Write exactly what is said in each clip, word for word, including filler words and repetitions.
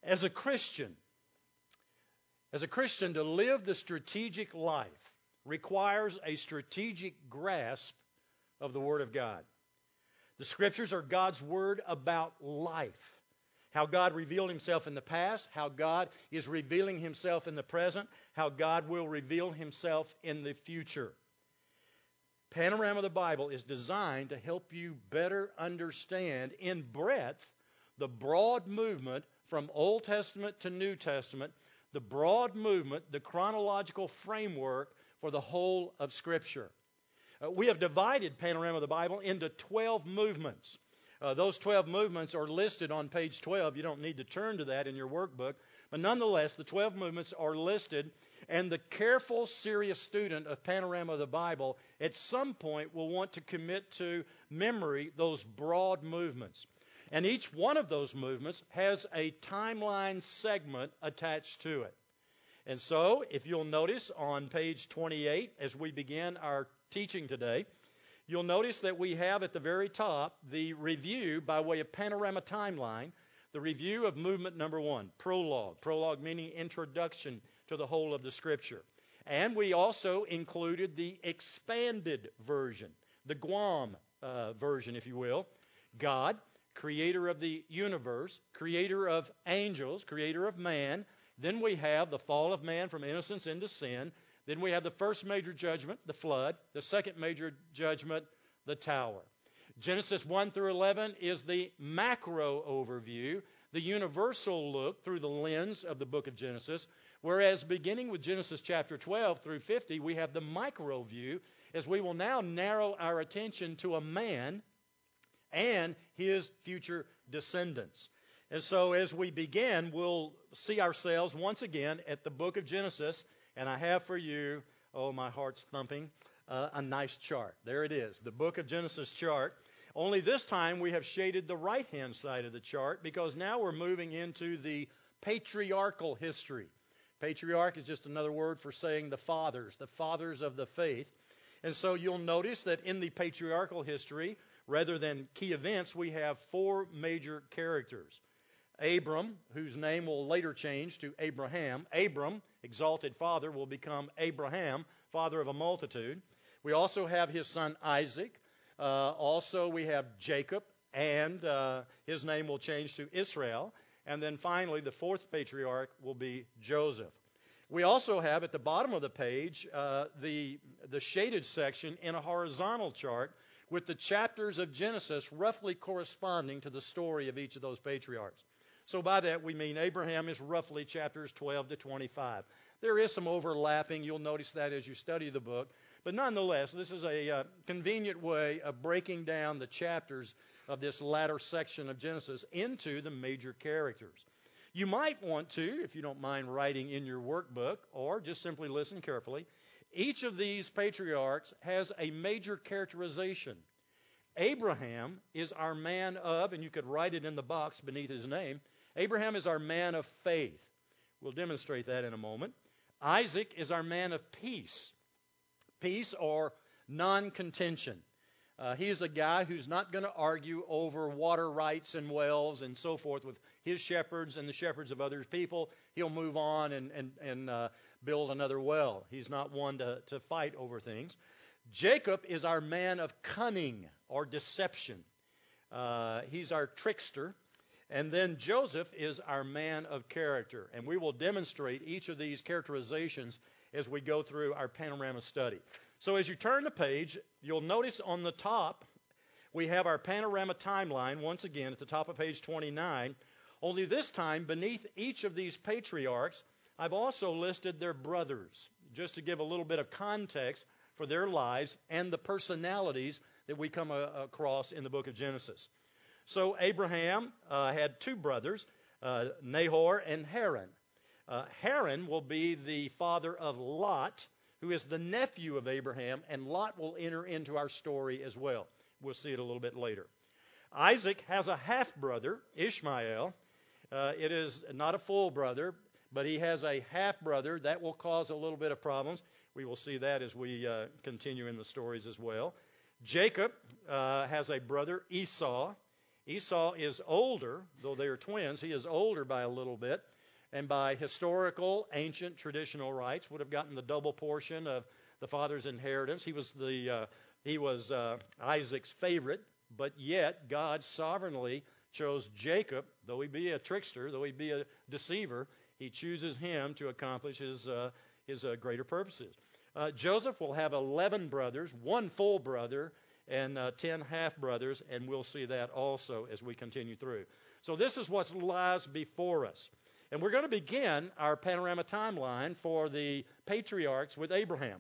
As a Christian, as a Christian, to live the strategic life requires a strategic grasp of the Word of God. The Scriptures are God's Word about life. How God revealed Himself in the past, how God is revealing Himself in the present, how God will reveal Himself in the future. Panorama of the Bible is designed to help you better understand in breadth the broad movement from Old Testament to New Testament, the broad movement, the chronological framework for the whole of Scripture. Uh, we have divided Panorama of the Bible into twelve movements. Uh, those twelve movements are listed on page twelve. You don't need to turn to that in your workbook. But nonetheless, the twelve movements are listed, and the careful, serious student of Panorama of the Bible at some point will want to commit to memory those broad movements. And each one of those movements has a timeline segment attached to it. And so, if you'll notice on page twenty-eight, as we begin our teaching today, you'll notice that we have at the very top the review by way of panorama timeline, the review of movement number one, prologue. Prologue meaning introduction to the whole of the Scripture. And we also included the expanded version, the Guam uh, version, if you will. God, creator of the universe, creator of angels, creator of man. Then we have the fall of man from innocence into sin. Then we have the first major judgment, the flood. The second major judgment, the tower. Genesis one through eleven is the macro overview, the universal look through the lens of the book of Genesis. Whereas beginning with Genesis chapter twelve through fifty, we have the micro view, as we will now narrow our attention to a man and his future descendants. And so as we begin, we'll see ourselves once again at the book of Genesis. And I have for you, oh, my heart's thumping, uh, a nice chart. There it is, the book of Genesis chart. Only this time we have shaded the right-hand side of the chart because now we're moving into the patriarchal history. Patriarch is just another word for saying the fathers, the fathers of the faith. And so you'll notice that in the patriarchal history, rather than key events, we have four major characters. Abram, whose name will later change to Abraham. Abram, exalted father, will become Abraham, father of a multitude. We also have his son Isaac. Uh, also we have Jacob, and uh, his name will change to Israel. And then finally, the fourth patriarch will be Joseph. We also have at the bottom of the page uh, the, the shaded section in a horizontal chart with the chapters of Genesis roughly corresponding to the story of each of those patriarchs. So by that we mean Abraham is roughly chapters twelve to twenty-five. There is some overlapping. You'll notice that as you study the book. But nonetheless, this is a uh, convenient way of breaking down the chapters of this latter section of Genesis into the major characters. You might want to, if you don't mind writing in your workbook, or just simply listen carefully, each of these patriarchs has a major characterization. Abraham is our man of, and you could write it in the box beneath his name, Abraham is our man of faith. We'll demonstrate that in a moment. Isaac is our man of peace. Peace or non-contention. Uh, he is a guy who's not going to argue over water rights and wells and so forth with his shepherds and the shepherds of other people. He'll move on and, and, and uh, build another well. He's not one to, to fight over things. Jacob is our man of cunning or deception. Uh, he's our trickster. And then Joseph is our man of character. And we will demonstrate each of these characterizations as we go through our panorama study. So as you turn the page, you'll notice on the top we have our panorama timeline once again at the top of page twenty-nine. Only this time, beneath each of these patriarchs, I've also listed their brothers, just to give a little bit of context for their lives and the personalities that we come uh, across in the book of Genesis. So Abraham uh, had two brothers, uh, Nahor and Haran. Uh, Haran will be the father of Lot, who is the nephew of Abraham, and Lot will enter into our story as well. We'll see it a little bit later. Isaac has a half-brother, Ishmael. Uh, it is not a full brother, but he has a half-brother. That will cause a little bit of problems. We will see that as we uh, continue in the stories as well. Jacob uh, has a brother, Esau. Esau is older, though they are twins, he is older by a little bit, and by historical, ancient, traditional rights would have gotten the double portion of the father's inheritance. He was the uh, he was uh, Isaac's favorite, but yet God sovereignly chose Jacob, though he be a trickster, though he be a deceiver, he chooses him to accomplish his uh, his uh, greater purposes. Uh, Joseph will have eleven brothers, one full brother, and uh, ten half-brothers, and we'll see that also as we continue through. So this is what lies before us. And we're going to begin our panorama timeline for the patriarchs with Abraham.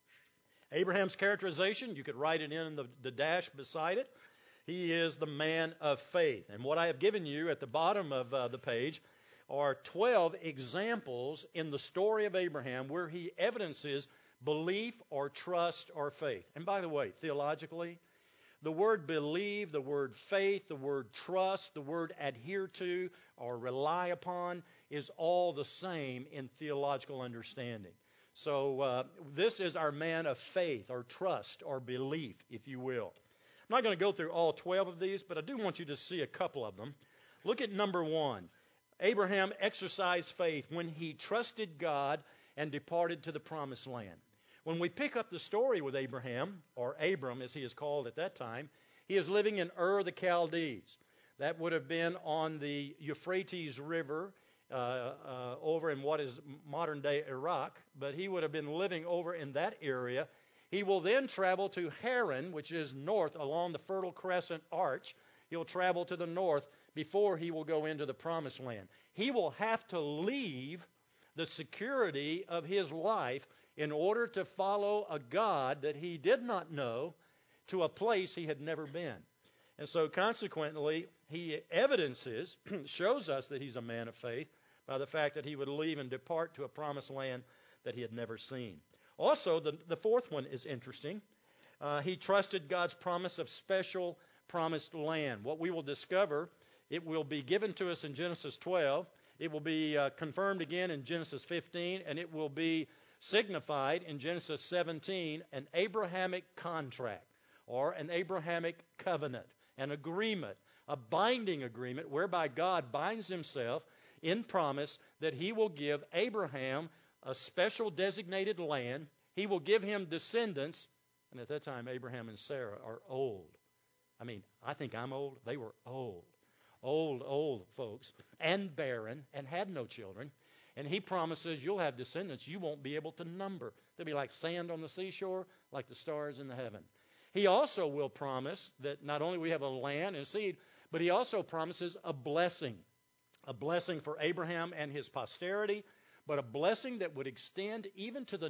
Abraham's characterization, you could write it in the, the dash beside it. He is the man of faith. And what I have given you at the bottom of uh, the page are twelve examples in the story of Abraham where he evidences belief or trust or faith. And by the way, theologically, the word believe, the word faith, the word trust, the word adhere to or rely upon is all the same in theological understanding. So uh, this is our man of faith or trust or belief, if you will. I'm not going to go through all twelve of these, but I do want you to see a couple of them. Look at number one. Abraham exercised faith when he trusted God and departed to the promised land. When we pick up the story with Abraham, or Abram as he is called at that time, he is living in Ur the Chaldees. That would have been on the Euphrates River uh, uh, over in what is modern-day Iraq, but he would have been living over in that area. He will then travel to Haran, which is north along the Fertile Crescent Arch. He'll travel to the north before he will go into the promised land. He will have to leave the security of his life in order to follow a God that he did not know to a place he had never been. And so consequently, he evidences, shows us that he's a man of faith by the fact that he would leave and depart to a promised land that he had never seen. Also, the, the fourth one is interesting. Uh, he trusted God's promise of special promised land. What we will discover, it will be given to us in Genesis twelve. It will be uh, confirmed again in Genesis fifteen, and it will be signified in Genesis seventeen, an Abrahamic contract or an Abrahamic covenant, an agreement, a binding agreement whereby God binds himself in promise that he will give Abraham a special designated land. He will give him descendants, and at that time Abraham and Sarah are old. I mean, I think I'm old. They were old. Old, old folks, and barren, and had no children. And he promises you'll have descendants you won't be able to number. They'll be like sand on the seashore, like the stars in the heaven. He also will promise that not only we have a land and seed, but he also promises a blessing. A blessing for Abraham and his posterity, but a blessing that would extend even to the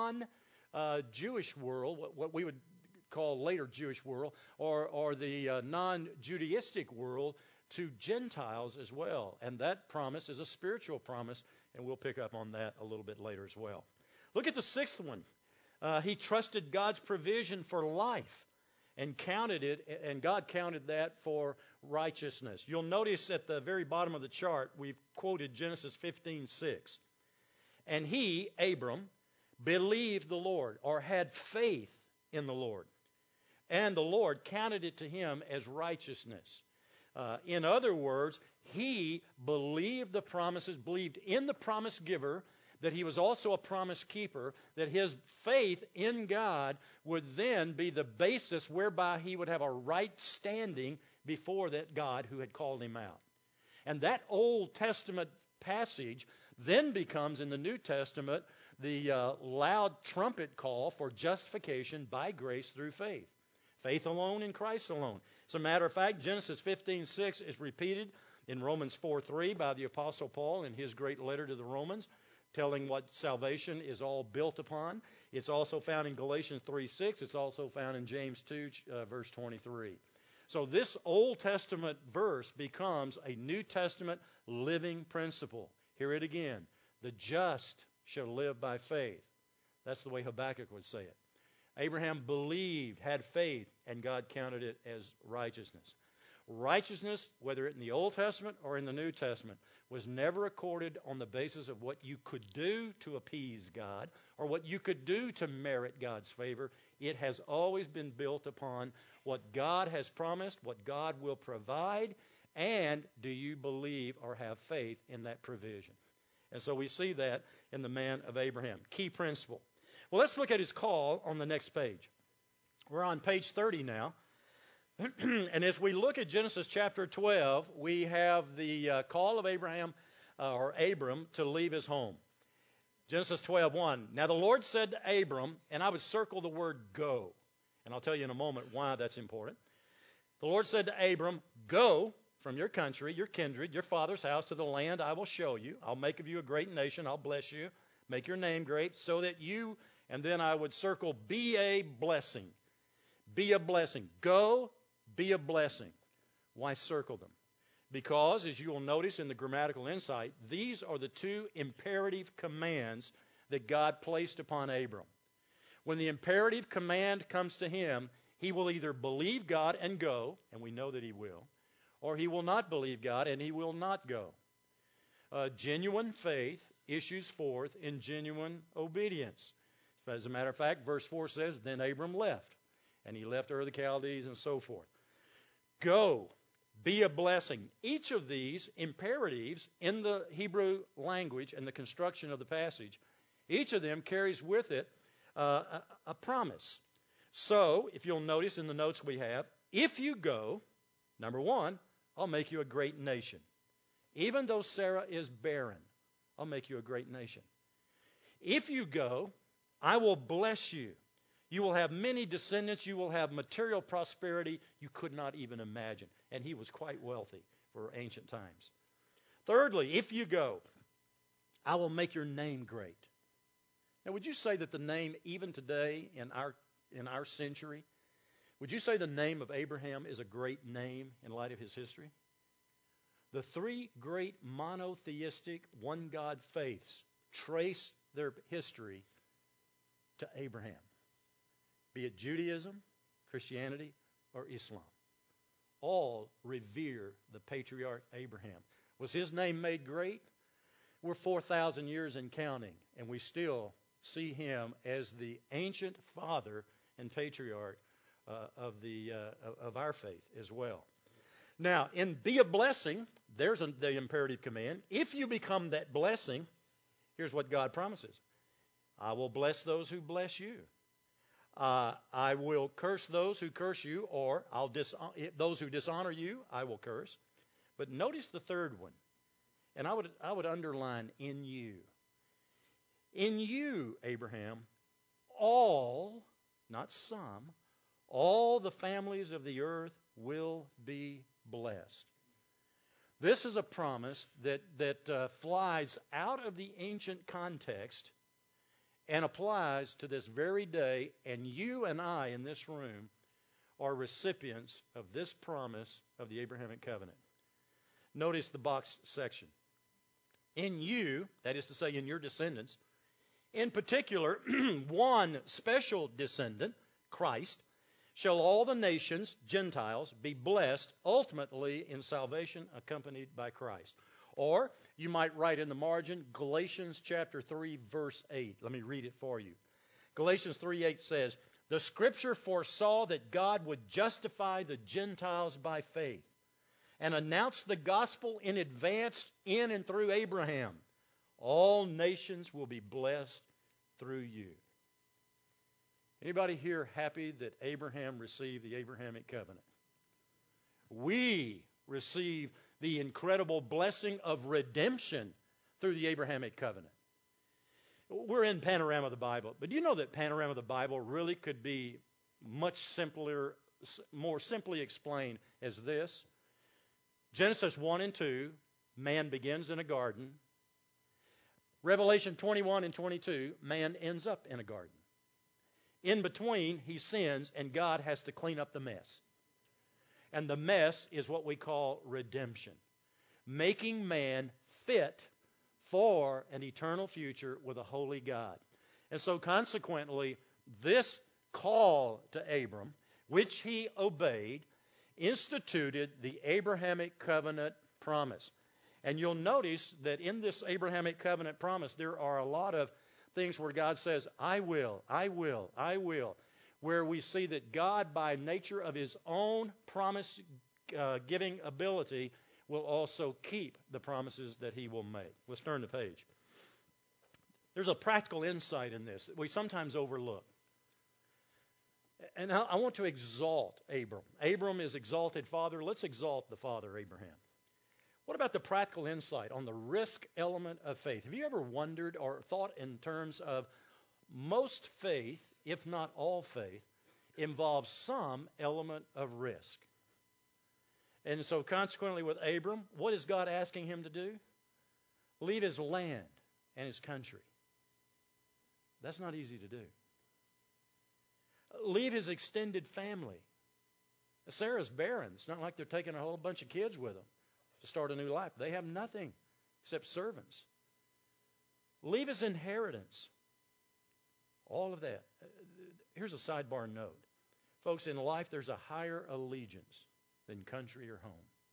non-Jewish uh, world, what, what we would call later Jewish world, or, or the uh, non-Judaistic world, to Gentiles as well. And that promise is a spiritual promise, and we'll pick up on that a little bit later as well. Look at the sixth one. Uh, he trusted God's provision for life and counted it, and God counted that for righteousness. You'll notice at the very bottom of the chart, we've quoted Genesis fifteen six. And he, Abram, believed the Lord, or had faith in the Lord. And the Lord counted it to him as righteousness. Uh, in other words, he believed the promises, believed in the promise giver, that he was also a promise keeper, that his faith in God would then be the basis whereby he would have a right standing before that God who had called him out. And that Old Testament passage then becomes in the New Testament the uh, loud trumpet call for justification by grace through faith. Faith alone in Christ alone. As a matter of fact, Genesis fifteen six is repeated in Romans four three by the Apostle Paul in his great letter to the Romans, telling what salvation is all built upon. It's also found in Galatians three six. It's also found in James two, uh, verse twenty-three. So this Old Testament verse becomes a New Testament living principle. Hear it again. The just shall live by faith. That's the way Habakkuk would say it. Abraham believed, had faith, and God counted it as righteousness. Righteousness, whether in the Old Testament or in the New Testament, was never accorded on the basis of what you could do to appease God or what you could do to merit God's favor. It has always been built upon what God has promised, what God will provide, and do you believe or have faith in that provision? And so we see that in the man of Abraham. Key principle. Well, let's look at his call on the next page. We're on page thirty now. And as we look at Genesis chapter twelve, we have the uh, call of Abraham, uh, or Abram, to leave his home. Genesis twelve one. Now the Lord said to Abram, and I would circle the word go, and I'll tell you in a moment why that's important. The Lord said to Abram, go from your country, your kindred, your father's house to the land I will show you. I'll make of you a great nation. I'll bless you, make your name great, so that you, and then I would circle, be a blessing. Be a blessing. Go. Be a blessing. Why circle them? Because, as you will notice in the grammatical insight, these are the two imperative commands that God placed upon Abram. When the imperative command comes to him, he will either believe God and go, and we know that he will, or he will not believe God and he will not go. Uh, genuine faith issues forth in genuine obedience. As a matter of fact, verse four says, then Abram left, and he left Ur of the Chaldees and so forth. Go, be a blessing. Each of these imperatives in the Hebrew language and the construction of the passage, each of them carries with it uh, a, a promise. So, if you'll notice in the notes we have, if you go, number one, I'll make you a great nation. Even though Sarah is barren, I'll make you a great nation. If you go, I will bless you. You will have many descendants. You will have material prosperity you could not even imagine. And he was quite wealthy for ancient times. Thirdly, if you go, I will make your name great. Now, would you say that the name, even today in our in our century, would you say the name of Abraham is a great name in light of his history? The three great monotheistic one-God faiths trace their history to Abraham. Be it Judaism, Christianity, or Islam. All revere the patriarch Abraham. Was his name made great? We're four thousand years and counting, and we still see him as the ancient father and patriarch uh, of the uh, of our faith as well. Now, in be a blessing, there's a, the imperative command. If you become that blessing, here's what God promises. I will bless those who bless you. Uh, I will curse those who curse you, or I'll dis- those who dishonor you, I will curse. But notice the third one, and I would I would underline in you. In you, Abraham, all, not some, all the families of the earth will be blessed. This is a promise that that uh, flies out of the ancient context and applies to this very day, and you and I in this room are recipients of this promise of the Abrahamic covenant. Notice the boxed section. In you, that is to say in your descendants, in particular, one special descendant, Christ, shall all the nations, Gentiles, be blessed ultimately in salvation accompanied by Christ. Or you might write in the margin, Galatians chapter three, verse eight. Let me read it for you. Galatians three eight says, the Scripture foresaw that God would justify the Gentiles by faith and announce the gospel in advance in and through Abraham. All nations will be blessed through you. Anybody here happy that Abraham received the Abrahamic covenant? We receive the incredible blessing of redemption through the Abrahamic covenant. We're in Panorama of the Bible, but do you know that Panorama of the Bible really could be much simpler, more simply explained as this? Genesis one and two, man begins in a garden. Revelation twenty-one and twenty-two, man ends up in a garden. In between, he sins, and God has to clean up the mess. And the mess is what we call redemption, making man fit for an eternal future with a holy God. And so consequently, this call to Abram, which he obeyed, instituted the Abrahamic covenant promise. And you'll notice that in this Abrahamic covenant promise, there are a lot of things where God says, I will, I will, I will, where we see that God, by nature of his own promise-giving uh, ability, will also keep the promises that he will make. Let's turn the page. There's a practical insight in this that we sometimes overlook. And I want to exalt Abram. Abram is exalted father. Let's exalt the father, Abraham. What about the practical insight on the risk element of faith? Have you ever wondered or thought in terms of most faith, if not all faith, involves some element of risk? And so consequently with Abram, what is God asking him to do? Leave his land and his country. That's not easy to do. Leave his extended family. Sarah's barren. It's not like they're taking a whole bunch of kids with them to start a new life. They have nothing except servants. Leave his inheritance. All of that. Here's a sidebar note. Folks, in life there's a higher allegiance than country or home.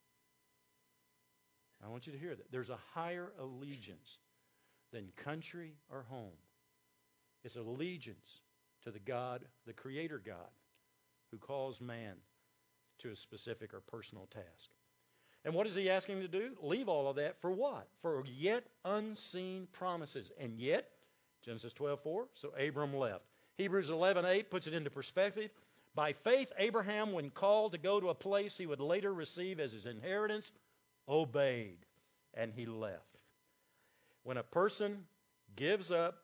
I want you to hear that. There's a higher allegiance than country or home. It's allegiance to the God, the Creator God, who calls man to a specific or personal task. And what is he asking him to do? Leave all of that for what? For yet unseen promises. And yet, Genesis twelve four, so Abram left. Hebrews eleven eight puts it into perspective. By faith, Abraham, when called to go to a place he would later receive as his inheritance, obeyed, and he left. When a person gives up,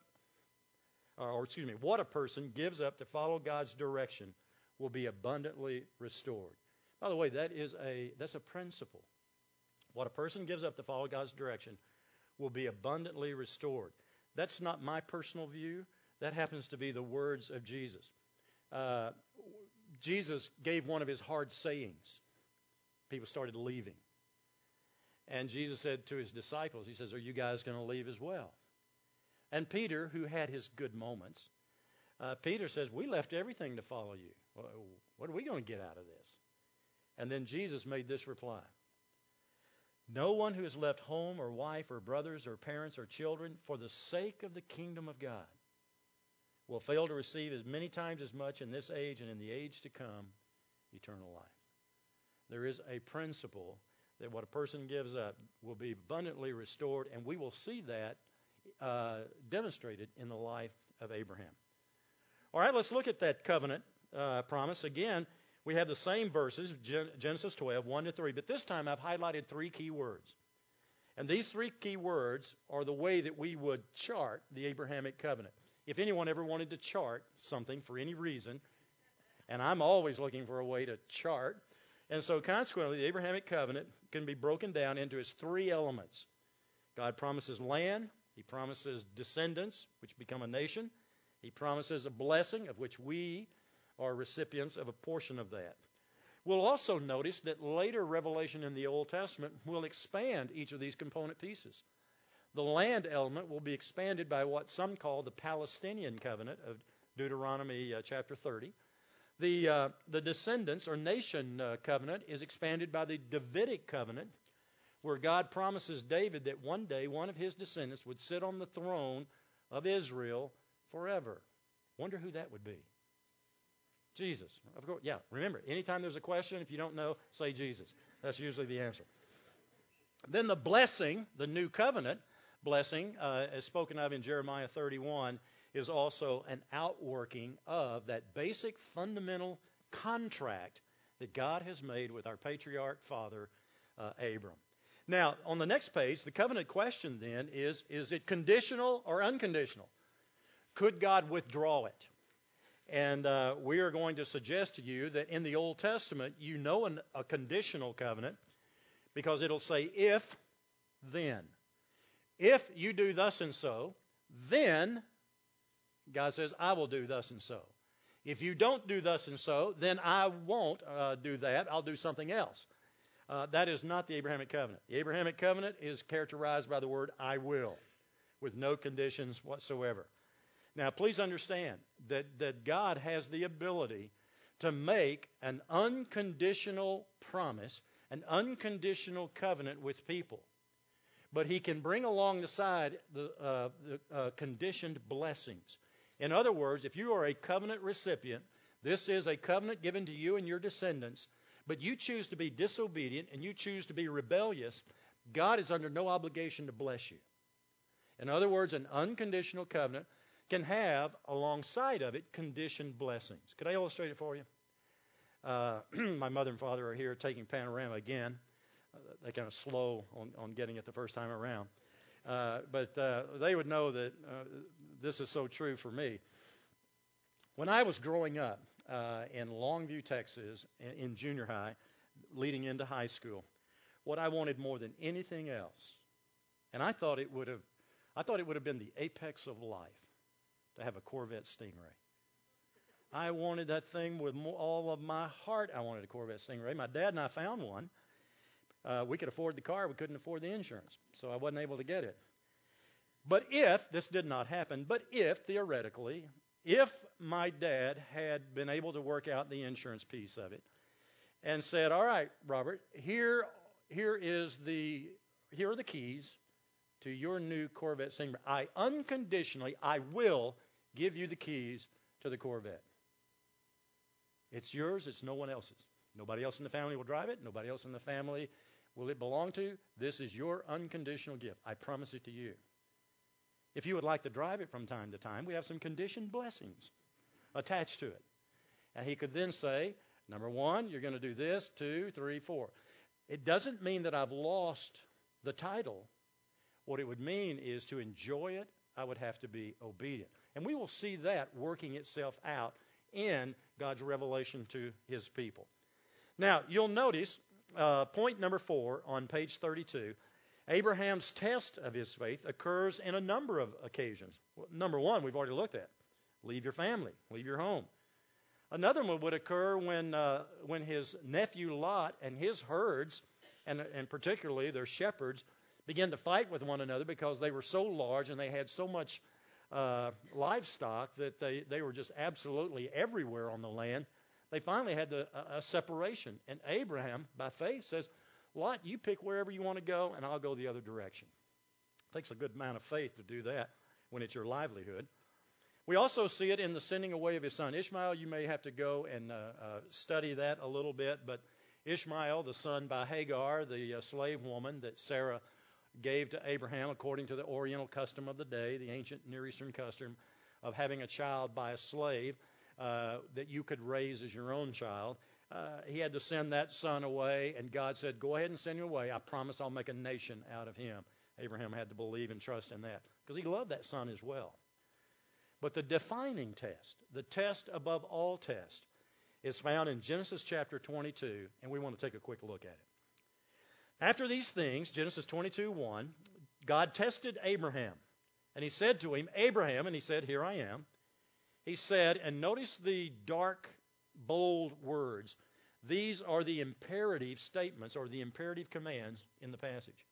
or excuse me, what a person gives up to follow God's direction will be abundantly restored. By the way, that is a that's a principle. What a person gives up to follow God's direction will be abundantly restored. That's not my personal view. That happens to be the words of Jesus. Uh, Jesus gave one of his hard sayings. People started leaving. And Jesus said to his disciples, he says, are you guys going to leave as well? And Peter, who had his good moments, uh, Peter says, we left everything to follow you. Well, what are we going to get out of this? And then Jesus made this reply. No one who has left home or wife or brothers or parents or children for the sake of the kingdom of God will fail to receive as many times as much in this age and in the age to come, eternal life. There is a principle that what a person gives up will be abundantly restored, and we will see that uh, demonstrated in the life of Abraham. All right, let's look at that covenant uh, promise. Again, we have the same verses, Genesis twelve, one to three, but this time I've highlighted three key words. And these three key words are the way that we would chart the Abrahamic covenant. If anyone ever wanted to chart something for any reason, and I'm always looking for a way to chart, and so consequently the Abrahamic covenant can be broken down into its three elements. God promises land, he promises descendants, which become a nation, he promises a blessing of which we are recipients of a portion of that. We'll also notice that later revelation in the Old Testament will expand each of these component pieces. The land element will be expanded by what some call the Palestinian covenant of Deuteronomy uh, chapter thirty. The, uh, the descendants or nation uh, covenant is expanded by the Davidic covenant, where God promises David that one day one of his descendants would sit on the throne of Israel forever. Wonder who that would be. Jesus. Of course, yeah, remember, anytime there's a question, if you don't know, say Jesus. That's usually the answer. Then the blessing, the new covenant blessing, uh, as spoken of in Jeremiah thirty-one, is also an outworking of that basic fundamental contract that God has made with our patriarch father, uh, Abram. Now, on the next page, the covenant question then is, is it conditional or unconditional? Could God withdraw it? And uh, we are going to suggest to you that in the Old Testament, you know an, a conditional covenant because it'll say if, then. If you do thus and so, then God says, I will do thus and so. If you don't do thus and so, then I won't uh, do that. I'll do something else. Uh, that is not the Abrahamic covenant. The Abrahamic covenant is characterized by the word I will, with no conditions whatsoever. Now, please understand that, that God has the ability to make an unconditional promise, an unconditional covenant with people. But he can bring along the side the, uh, the uh, conditioned blessings. In other words, if you are a covenant recipient, this is a covenant given to you and your descendants, but you choose to be disobedient and you choose to be rebellious, God is under no obligation to bless you. In other words, an unconditional covenant can have, alongside of it, conditioned blessings. Could I illustrate it for you? Uh, my mother and father are here taking Panorama again. Uh, they're kind of slow on, on getting it the first time around. Uh, but uh, they would know that uh, this is so true for me. When I was growing up uh, in Longview, Texas, in, in junior high, leading into high school, what I wanted more than anything else, and I thought it would have, I thought it would have been the apex of life to have a Corvette Stingray. I wanted that thing with more, all of my heart. I wanted a Corvette Stingray. My dad and I found one. Uh, we could afford the car. We couldn't afford the insurance, so I wasn't able to get it. But if, this did not happen, but if, theoretically, if my dad had been able to work out the insurance piece of it and said, all right, Robert, here, here is the, here are the keys to your new Corvette Stingray. I unconditionally, I will give you the keys to the Corvette. It's yours. It's no one else's. Nobody else in the family will drive it. Nobody else in the family will it belong to. This is your unconditional gift. I promise it to you. If you would like to drive it from time to time, we have some conditioned blessings attached to it. And he could then say, number one, you're going to do this, two, three, four. It doesn't mean that I've lost the title. What it would mean is to enjoy it, I would have to be obedient. And we will see that working itself out in God's revelation to his people. Now, you'll notice uh, point number four on page thirty-two, Abraham's test of his faith occurs in a number of occasions. Well, number one, we've already looked at. Leave your family, leave your home. Another one would occur when uh, when his nephew Lot and his herds, and, and particularly their shepherds, began to fight with one another because they were so large and they had so much uh, livestock that they, they were just absolutely everywhere on the land. They finally had the, a, a separation. And Abraham, by faith, says, Lot, you pick wherever you want to go, and I'll go the other direction. It takes a good amount of faith to do that when it's your livelihood. We also see it in the sending away of his son. Ishmael, you may have to go and uh, uh, study that a little bit, but Ishmael, the son by Hagar, the uh, slave woman that Sarah gave to Abraham according to the Oriental custom of the day, the ancient Near Eastern custom of having a child by a slave uh, that you could raise as your own child. Uh, he had to send that son away, and God said, go ahead and send him away. I promise I'll make a nation out of him. Abraham had to believe and trust in that because he loved that son as well. But the defining test, the test above all tests, is found in Genesis chapter twenty-two, and we want to take a quick look at it. After these things, Genesis twenty-two one, God tested Abraham, and he said to him, Abraham, and he said, here I am. He said, and notice the dark, bold words. These are the imperative statements or the imperative commands in the passage.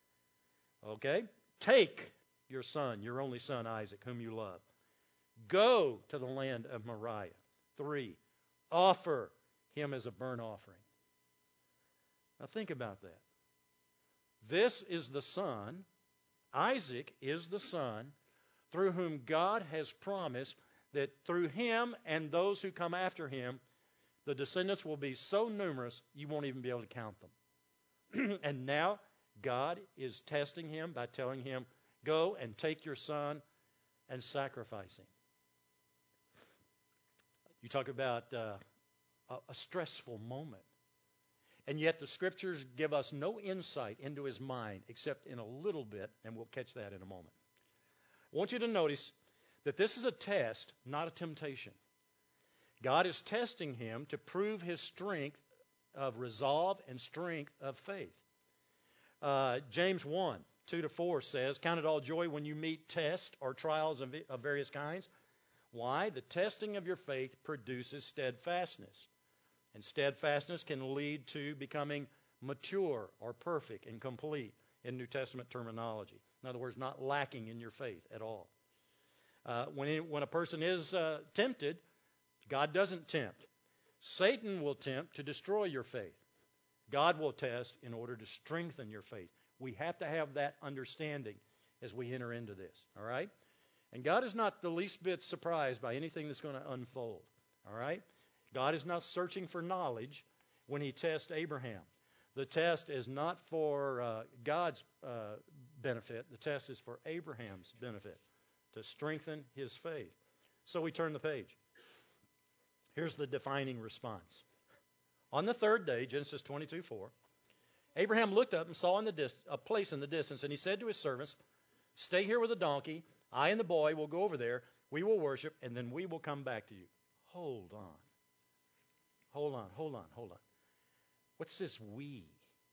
Okay? Take your son, your only son Isaac, whom you love. Go to the land of Moriah. Three, offer him as a burnt offering. Now think about that. This is the son, Isaac is the son, through whom God has promised that through him and those who come after him, the descendants will be so numerous you won't even be able to count them. And now God is testing him by telling him, go and take your son and sacrifice him. You talk about uh, a, a stressful moment. And yet the scriptures give us no insight into his mind except in a little bit, and we'll catch that in a moment. I want you to notice that this is a test, not a temptation. God is testing him to prove his strength of resolve and strength of faith. Uh, James one, two to four says, count it all joy when you meet tests or trials of, of various kinds. Why? The testing of your faith produces steadfastness. And steadfastness can lead to becoming mature or perfect and complete in New Testament terminology. In other words, not lacking in your faith at all. Uh, when, it, when a person is uh, tempted, God doesn't tempt. Satan will tempt to destroy your faith. God will test in order to strengthen your faith. We have to have that understanding as we enter into this, all right? And God is not the least bit surprised by anything that's going to unfold, all right? God is not searching for knowledge when he tests Abraham. The test is not for uh, God's uh, benefit. The test is for Abraham's benefit, to strengthen his faith. So we turn the page. Here's the defining response. On the third day, Genesis twenty-two four, Abraham looked up and saw in the dis- a place in the distance, and he said to his servants, "Stay here with the donkey. I and the boy will go over there. We will worship, and then we will come back to you." Hold on. Hold on, hold on, hold on. What's this we?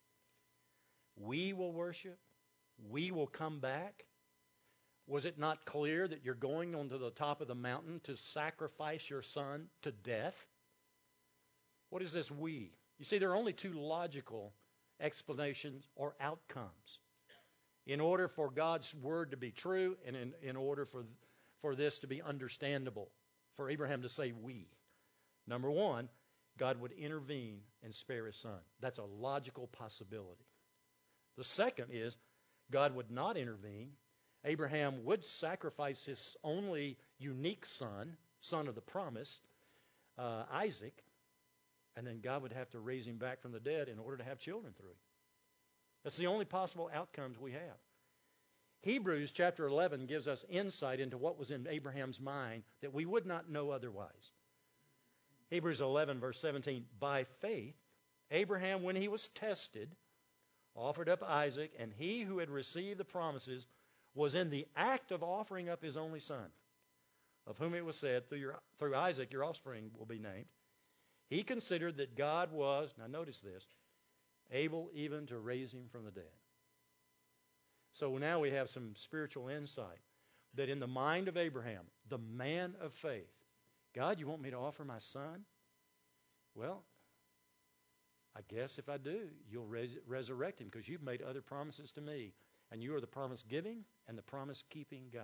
We will worship? We will come back? Was it not clear that you're going onto the top of the mountain to sacrifice your son to death? What is this we? You see, there are only two logical explanations or outcomes. In order for God's word to be true and in, in order for, for this to be understandable, for Abraham to say we. Number one, God would intervene and spare his son. That's a logical possibility. The second is God would not intervene. Abraham would sacrifice his only unique son, son of the promise, uh, Isaac, and then God would have to raise him back from the dead in order to have children through him. That's the only possible outcomes we have. Hebrews chapter eleven gives us insight into what was in Abraham's mind that we would not know otherwise. Hebrews eleven, verse seventeen, by faith, Abraham, when he was tested, offered up Isaac, and he who had received the promises was in the act of offering up his only son, of whom it was said, through, your, through Isaac your offspring will be named. He considered that God was, now notice this, able even to raise him from the dead. So now we have some spiritual insight that in the mind of Abraham, the man of faith, God, you want me to offer my son? Well, I guess if I do, you'll res- resurrect him because you've made other promises to me. And you are the promise-giving and the promise-keeping God.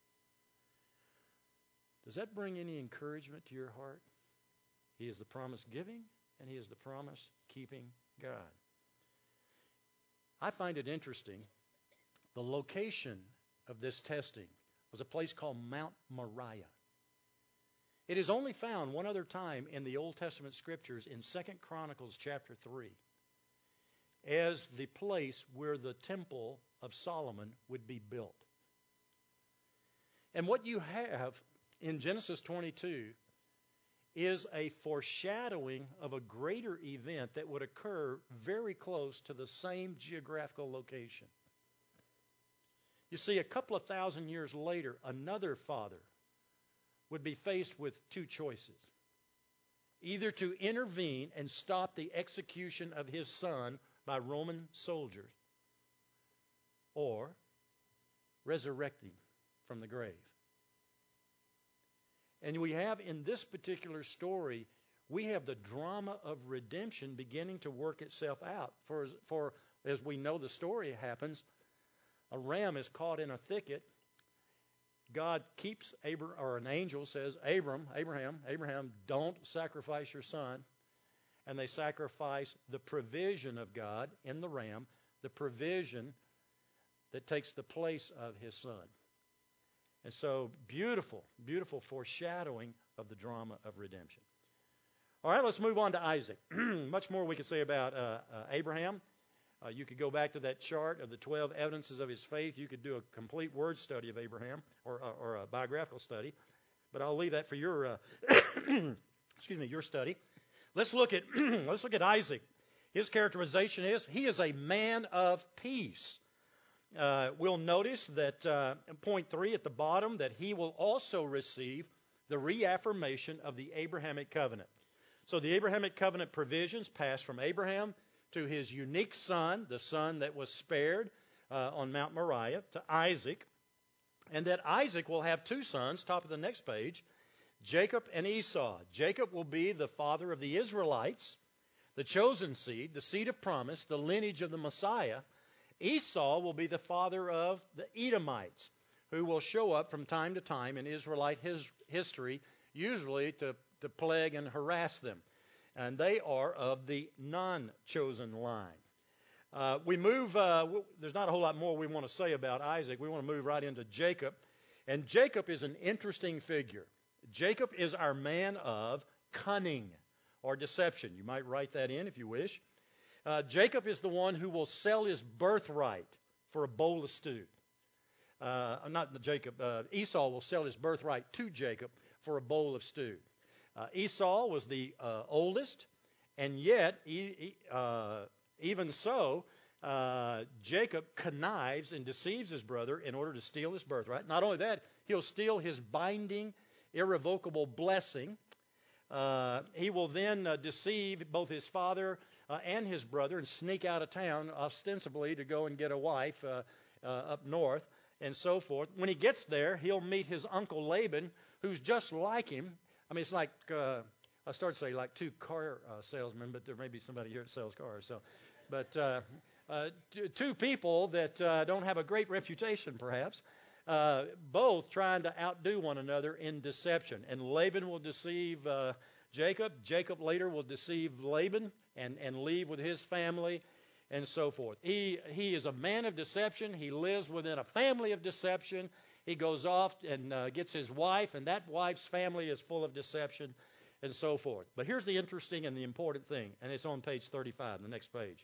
Does that bring any encouragement to your heart? He is the promise-giving and he is the promise-keeping God. I find it interesting. The location of this testing was a place called Mount Moriah. It is only found one other time in the Old Testament scriptures in Second Chronicles chapter three as the place where the temple of Solomon would be built. And what you have in Genesis twenty-two is a foreshadowing of a greater event that would occur very close to the same geographical location. You see, a couple of thousand years later, another father would be faced with two choices. Either to intervene and stop the execution of his son by Roman soldiers, or resurrect him from the grave. And we have in this particular story, we have the drama of redemption beginning to work itself out. For, for as we know the story happens, a ram is caught in a thicket. God keeps, Abram, or an angel says, Abram, Abraham, Abraham, don't sacrifice your son. And they sacrifice the provision of God in the ram, the provision that takes the place of his son. And so beautiful, beautiful foreshadowing of the drama of redemption. All right, let's move on to Isaac. Much more we could say about uh, uh, Abraham. Uh, you could go back to that chart of the twelve evidences of his faith. You could do a complete word study of Abraham or, or, or a biographical study. But I'll leave that for your, uh, excuse me, your study. Let's look at let's look at Isaac. His characterization is he is a man of peace. Uh, we'll notice that uh, in point three at the bottom that he will also receive the reaffirmation of the Abrahamic covenant. So the Abrahamic covenant provisions passed from Abraham to his unique son, the son that was spared uh, on Mount Moriah, to Isaac, and that Isaac will have two sons, top of the next page, Jacob and Esau. Jacob will be the father of the Israelites, the chosen seed, the seed of promise, the lineage of the Messiah. Esau will be the father of the Edomites, who will show up from time to time in Israelite his, history, usually to, to plague and harass them. and they are of the non-chosen line. Uh, we move, uh, w- there's not a whole lot more we want to say about Isaac. We want to move right into Jacob. And Jacob is an interesting figure. Jacob is our man of cunning or deception. You might write that in if you wish. Uh, Jacob is the one who will sell his birthright for a bowl of stew. Uh, not Jacob. Uh, Esau will sell his birthright to Jacob for a bowl of stew. Uh, Esau was the uh, oldest, and yet, he, he, uh, even so, uh, Jacob connives and deceives his brother in order to steal his birthright. Not only that, he'll steal his binding, irrevocable blessing. Uh, he will then uh, deceive both his father uh, and his brother and sneak out of town, ostensibly to go and get a wife uh, uh, up north and so forth. When he gets there, he'll meet his uncle Laban, who's just like him. I mean, it's like, uh, I started to say like two car uh, salesmen, but there may be somebody here that sells cars. So, But uh, uh, t- two people that uh, don't have a great reputation, perhaps, uh, both trying to outdo one another in deception. And Laban will deceive uh, Jacob. Jacob later will deceive Laban and, and leave with his family and so forth. He, he is a man of deception. He lives within a family of deception. He goes off and uh, gets his wife, and that wife's family is full of deception and so forth. But here's the interesting and the important thing, and it's on page thirty-five, the next page.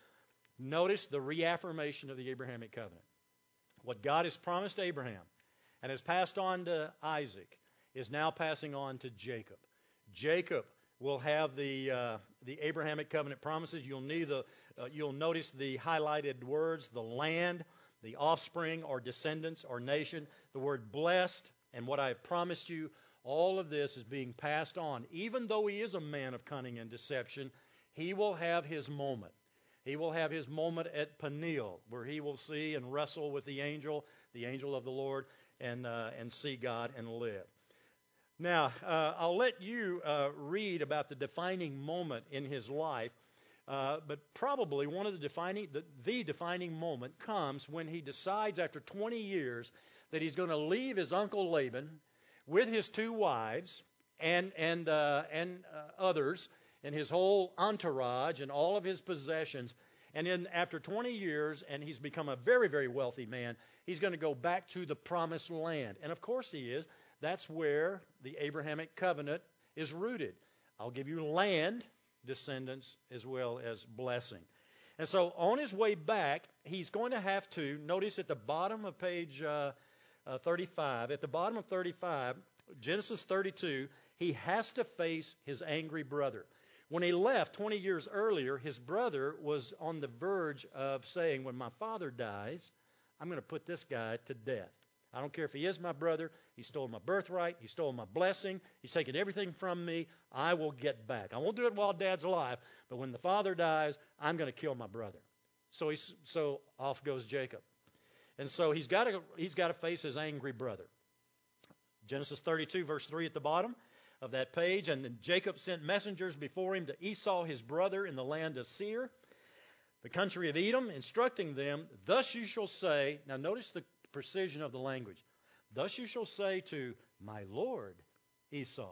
Notice the reaffirmation of the Abrahamic covenant. What God has promised Abraham and has passed on to Isaac is now passing on to Jacob. Jacob will have the uh, the Abrahamic covenant promises. You'll need the uh, you'll notice the highlighted words: the land, the offspring, or descendants, or nation. The word blessed, and what I have promised you. All of this is being passed on. Even though he is a man of cunning and deception, he will have his moment. He will have his moment at Peniel, where he will see and wrestle with the angel, the angel of the Lord, and uh, and see God and live. Now, uh, I'll let you uh, read about the defining moment in his life, uh, but probably one of the defining, the, the defining moment comes when he decides after twenty years that he's going to leave his uncle Laban with his two wives and and uh, and uh, others, and his whole entourage and all of his possessions. And then after twenty years, and he's become a very, very wealthy man, he's going to go back to the promised land. And of course he is. That's where the Abrahamic covenant is rooted. I'll give you land, descendants, as well as blessing. And so on his way back, he's going to have to, notice at the bottom of page uh, uh, thirty-five, at the bottom of thirty-five, Genesis thirty-two, he has to face his angry brother. When he left twenty years earlier, his brother was on the verge of saying, when my father dies, I'm going to put this guy to death. I don't care if he is my brother. He stole my birthright. He stole my blessing. He's taken everything from me. I will get back. I won't do it while Dad's alive, but when the father dies, I'm going to kill my brother. So he's, so off goes Jacob. And so he's got to he's got to face his angry brother. Genesis thirty-two, verse three at the bottom of that page. And then Jacob sent messengers before him to Esau, his brother, in the land of Seir, the country of Edom, instructing them, thus you shall say, now notice the precision of the language, thus you shall say to my lord Esau.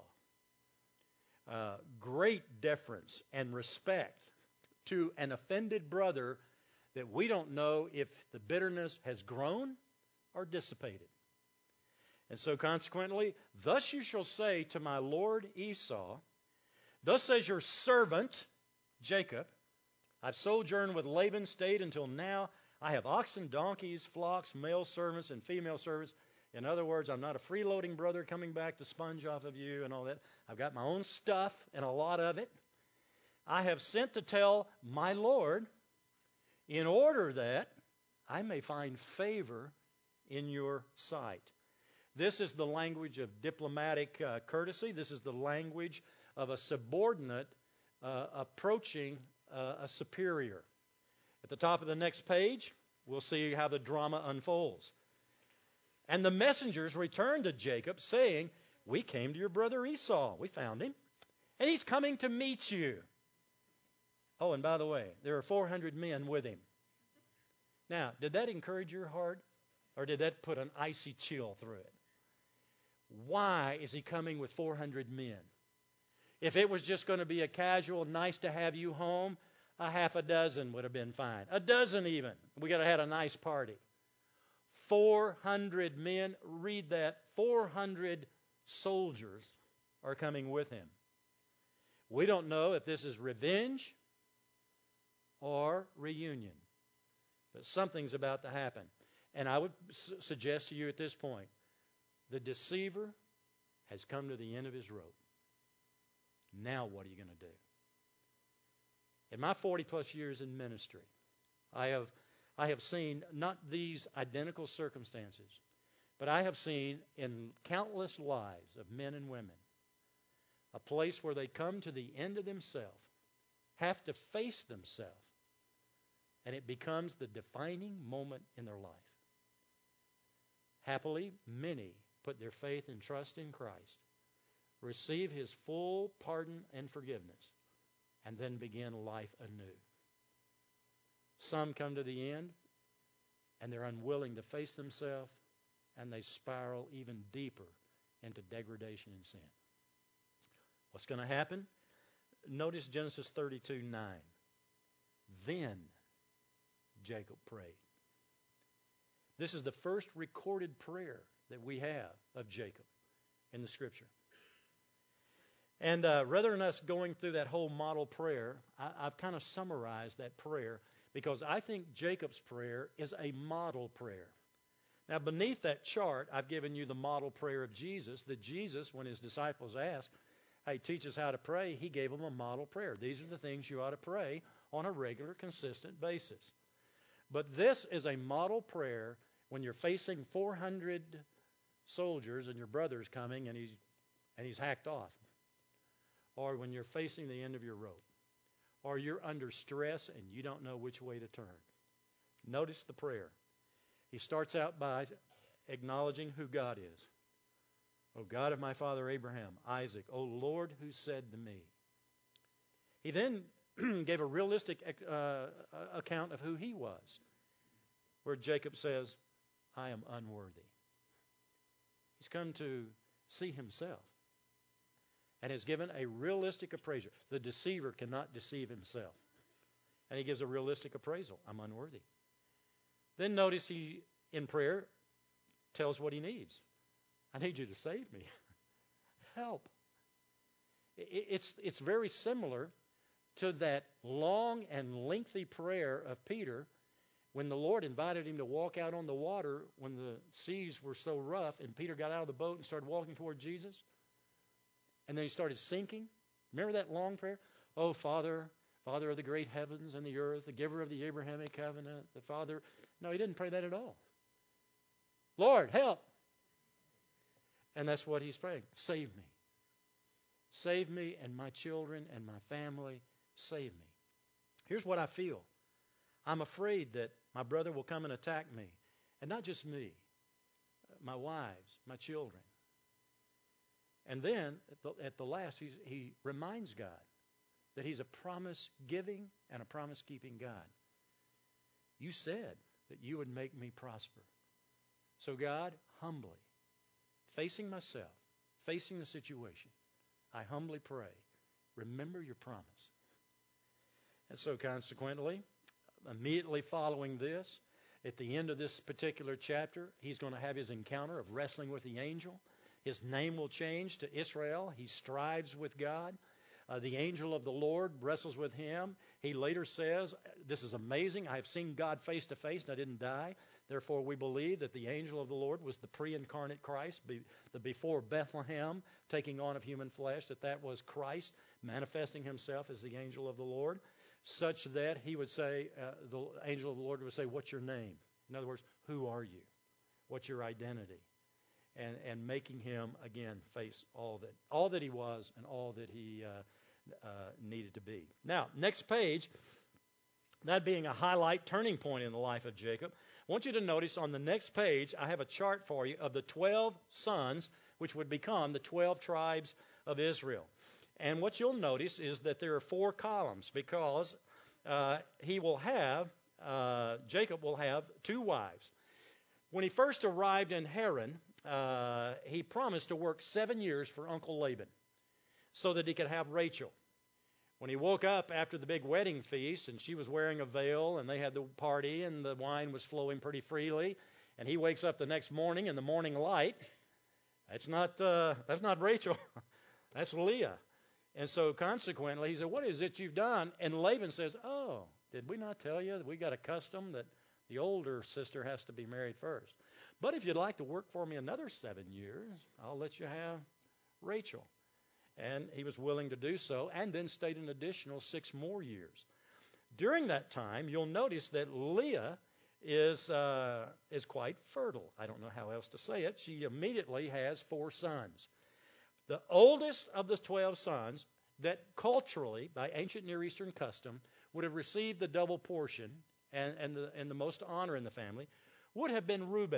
Uh, great deference and respect to an offended brother that we don't know if the bitterness has grown or dissipated. And so consequently, thus you shall say to my lord Esau, thus says your servant Jacob, I've sojourned with Laban, stayed until now. I have oxen, donkeys, flocks, male servants, and female servants. In other words, I'm not a freeloading brother coming back to sponge off of you and all that. I've got my own stuff and a lot of it. I have sent to tell my Lord in order that I may find favor in your sight. This is the language of diplomatic uh, courtesy. This is the language of a subordinate uh, approaching uh, a superior. At the top of the next page, we'll see how the drama unfolds. And the messengers returned to Jacob, saying, we came to your brother Esau. We found him, and he's coming to meet you. Oh, and by the way, there are four hundred men with him. Now, did that encourage your heart, or did that put an icy chill through it? Why is he coming with four hundred men? If it was just going to be a casual, nice to have you home, a half a dozen would have been fine. A dozen even. We could have had a nice party. four hundred men, read that, four hundred soldiers are coming with him. We don't know if this is revenge or reunion, but something's about to happen. And I would su- suggest to you at this point, the deceiver has come to the end of his rope. Now what are you going to do? In my forty plus years in ministry, I have I have seen not these identical circumstances, but I have seen in countless lives of men and women a place where they come to the end of themselves, have to face themselves, and it becomes the defining moment in their life. Happily, many put their faith and trust in Christ, receive His full pardon and forgiveness, and then begin life anew. Some come to the end, and they're unwilling to face themselves, and they spiral even deeper into degradation and sin. What's going to happen? Notice Genesis thirty-two nine. Then Jacob prayed. This is the first recorded prayer that we have of Jacob in the Scripture. And uh, rather than us going through that whole model prayer, I, I've kind of summarized that prayer because I think Jacob's prayer is a model prayer. Now, beneath that chart, I've given you the model prayer of Jesus, that Jesus, when His disciples asked, hey, teach us how to pray, He gave them a model prayer. These are the things you ought to pray on a regular, consistent basis. But this is a model prayer when you're facing four hundred soldiers and your brother's coming and he's, and he's hacked off. Or when you're facing the end of your rope. Or you're under stress and you don't know which way to turn. Notice the prayer. He starts out by acknowledging who God is. O God of my father Abraham, Isaac, O Lord who said to me. He then gave a realistic uh, account of who he was, where Jacob says, I am unworthy. He's come to see himself and has given a realistic appraisal. The deceiver cannot deceive himself. And he gives a realistic appraisal. I'm unworthy. Then notice he, in prayer, tells what he needs. I need you to save me. Help. It's, it's very similar to that long and lengthy prayer of Peter when the Lord invited him to walk out on the water when the seas were so rough and Peter got out of the boat and started walking toward Jesus. And then he started sinking. Remember that long prayer? Oh, Father, Father of the great heavens and the earth, the giver of the Abrahamic covenant, the Father. No, he didn't pray that at all. Lord, help. And that's what he's praying. Save me. Save me and my children and my family. Save me. Here's what I feel. I'm afraid that my brother will come and attack me. And not just me. My wives, my children. And then, at the, at the last, he's, he reminds God that He's a promise-giving and a promise-keeping God. You said that you would make me prosper. So God, humbly, facing myself, facing the situation, I humbly pray, remember your promise. And so consequently, immediately following this, at the end of this particular chapter, he's going to have his encounter of wrestling with the angel. His name will change to Israel. He strives with God. Uh, the angel of the Lord wrestles with him. He later says, this is amazing. I have seen God face to face and I didn't die. Therefore, we believe that the angel of the Lord was the pre-incarnate Christ, be, the before Bethlehem taking on of human flesh, that that was Christ manifesting himself as the angel of the Lord, such that he would say, uh, the angel of the Lord would say, what's your name? In other words, who are you? What's your identity? And, and making him, again, face all that all that he was and all that he uh, uh, needed to be. Now, next page, that being a highlight turning point in the life of Jacob, I want you to notice on the next page, I have a chart for you of the twelve sons, which would become the twelve tribes of Israel. And what you'll notice is that there are four columns because uh, he will have, uh, Jacob will have two wives. When he first arrived in Haran, Uh, he promised to work seven years for Uncle Laban. so that he could have Rachel. When he woke up after the big wedding feast, and she was wearing a veil, and they had the party, and the wine was flowing pretty freely, and he wakes up the next morning in the morning light, that's not uh, that's not Rachel, that's Leah. And so consequently, he said, what is it you've done? And Laban says, oh, did we not tell you that we got a custom that the older sister has to be married first? But if you'd like to work for me another seven years, I'll let you have Rachel. And he was willing to do so, and then stayed an additional six more years. During that time, you'll notice that Leah is uh, is quite fertile. I don't know how else to say it. She immediately has four sons. The oldest of the twelve sons, that culturally, by ancient Near Eastern custom, would have received the double portion and, and, the, and the most honor in the family, would have been Reuben.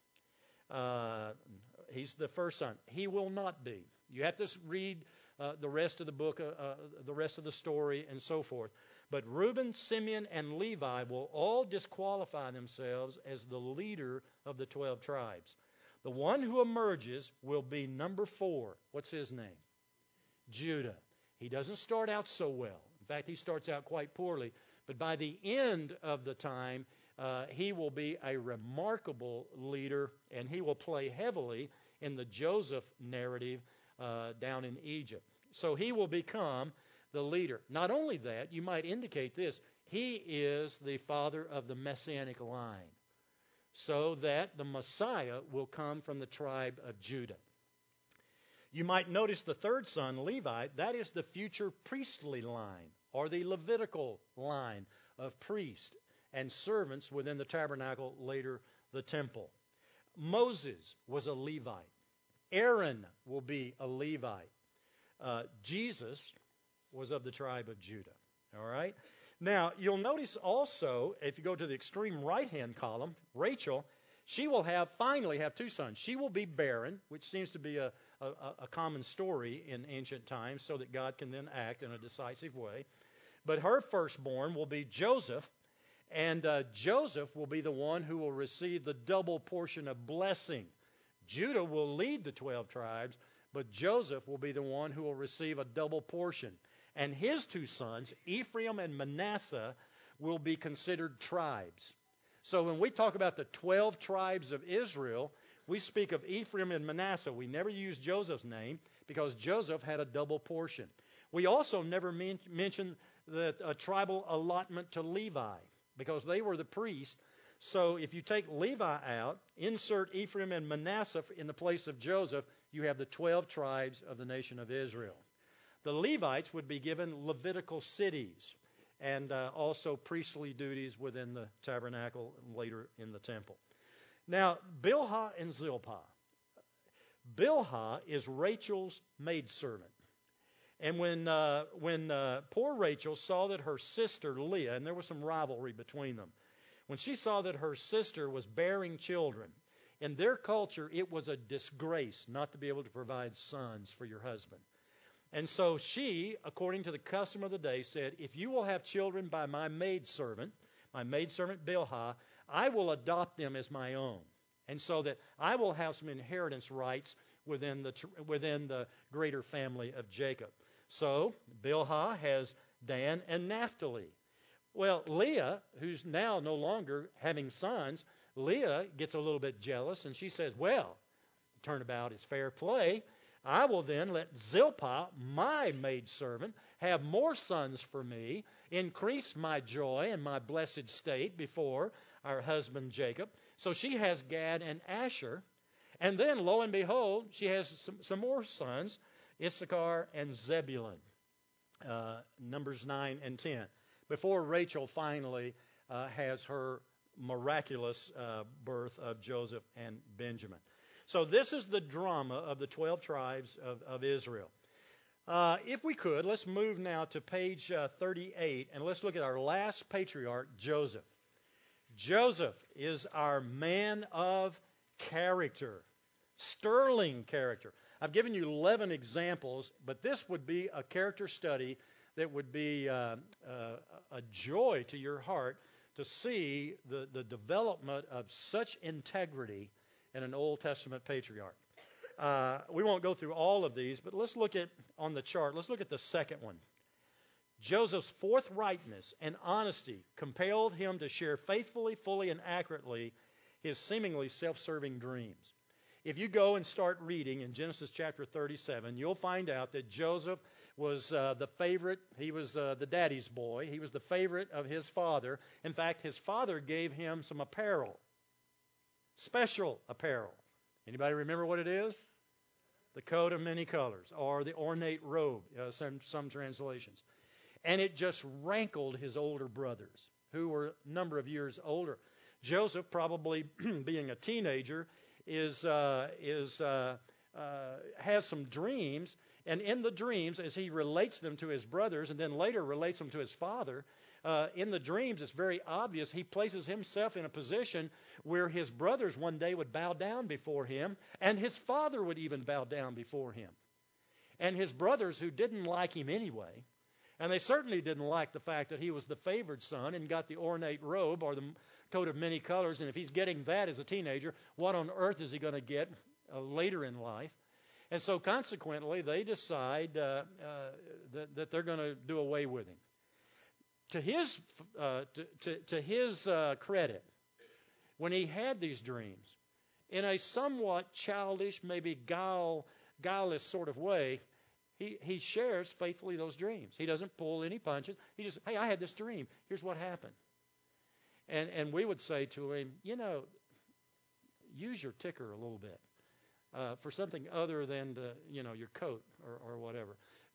Uh, he's the first son. He will not be. You have to read uh, the rest of the book, uh, uh, the rest of the story, and so forth. But Reuben, Simeon, and Levi will all disqualify themselves as the leader of the twelve tribes. The one who emerges will be number four. What's his name? Judah. He doesn't start out so well. In fact, he starts out quite poorly. But by the end of the time, uh, he will be a remarkable leader, and he will play heavily in the Joseph narrative uh, down in Egypt. So he will become the leader. Not only that, you might indicate this, he is the father of the Messianic line, so that the Messiah will come from the tribe of Judah. You might notice the third son, Levi, that is the future priestly line, or the Levitical line of priests and servants within the tabernacle, later the temple. Moses was a Levite. Aaron will be a Levite. Uh, Jesus was of the tribe of Judah. All right? Now, you'll notice also, if you go to the extreme right-hand column, Rachel, she will have finally have two sons. She will be barren, which seems to be a, a, a common story in ancient times, so that God can then act in a decisive way. But her firstborn will be Joseph, and uh, Joseph will be the one who will receive the double portion of blessing. Judah will lead the twelve tribes, but Joseph will be the one who will receive a double portion. And his two sons, Ephraim and Manasseh, will be considered tribes. So when we talk about the twelve tribes of Israel, we speak of Ephraim and Manasseh. We never use Joseph's name because Joseph had a double portion. We also never men- mention the a tribal allotment to Levi because they were the priests. So if you take Levi out, insert Ephraim and Manasseh in the place of Joseph, you have the twelve tribes of the nation of Israel. The Levites would be given Levitical cities and uh, also priestly duties within the tabernacle and later in the temple. Now, Bilhah and Zilpah. Bilhah is Rachel's maidservant. And when uh, when uh, poor Rachel saw that her sister Leah, and there was some rivalry between them, when she saw that her sister was bearing children, in their culture it was a disgrace not to be able to provide sons for your husband. And so she, according to the custom of the day, said, if you will have children by my maidservant, my maidservant Bilhah, I will adopt them as my own. And so that I will have some inheritance rights within the within the greater family of Jacob. So Bilhah has Dan and Naphtali. Well, Leah, who's now no longer having sons, Leah gets a little bit jealous, and she says, well, turnabout is fair play. I will then let Zilpah, my maidservant, have more sons for me, increase my joy and my blessed state before our husband Jacob. So she has Gad and Asher. And then, lo and behold, she has some, some more sons, Issachar and Zebulun, uh, Numbers nine and ten, before Rachel finally uh, has her miraculous uh, birth of Joseph and Benjamin. So this is the drama of the twelve tribes of, of Israel. Uh, if we could, let's move now to page uh, thirty-eight, and let's look at our last patriarch, Joseph. Joseph is our man of character, sterling character. I've given you eleven examples, but this would be a character study that would be uh, uh, a joy to your heart to see the, the development of such integrity in an Old Testament patriarch. Uh, we won't go through all of these, but let's look at, on the chart, let's look at the second one. Joseph's forthrightness and honesty compelled him to share faithfully, fully, and accurately his seemingly self-serving dreams. If you go and start reading in Genesis chapter thirty-seven, you'll find out that Joseph was uh, the favorite. He was uh, the daddy's boy. He was the favorite of his father. In fact, his father gave him some apparel, special apparel. Anybody remember what it is? The coat of many colors, or the ornate robe, uh, some, some translations. And it just rankled his older brothers, who were a number of years older. Joseph, probably being a teenager, is uh, is uh, uh, has some dreams, and in the dreams, as he relates them to his brothers, and then later relates them to his father, uh, in the dreams, it's very obvious he places himself in a position where his brothers one day would bow down before him, and his father would even bow down before him. And his brothers, who didn't like him anyway, and they certainly didn't like the fact that he was the favored son and got the ornate robe or the coat of many colors. And if he's getting that as a teenager, what on earth is he going to get uh, later in life? And so consequently, they decide uh, uh, that, that they're going to do away with him. To his, uh, to, to, to his uh, credit, when he had these dreams, in a somewhat childish, maybe guile, guileless sort of way, He, he shares faithfully those dreams. He doesn't pull any punches. He just, hey, I had this dream. Here's what happened. And and we would say to him, you know, use your ticker a little bit uh, for something other than, the, you know, your coat or, or whatever.